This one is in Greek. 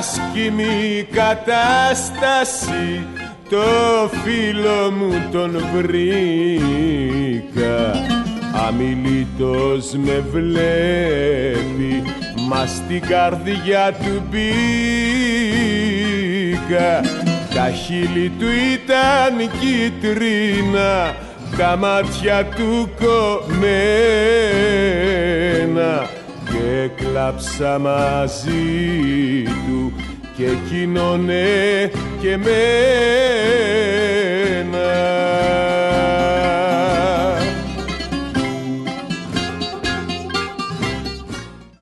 άσχημη κατάσταση, το φίλο μου τον βρήκα. Αμιλήτως με βλέπει, μα στην καρδιά του μπήκα. Τα χείλη του ήταν κίτρινα, τα μάτια του κομμένα, και κλάψα μαζί του και εκείνον και εμένα.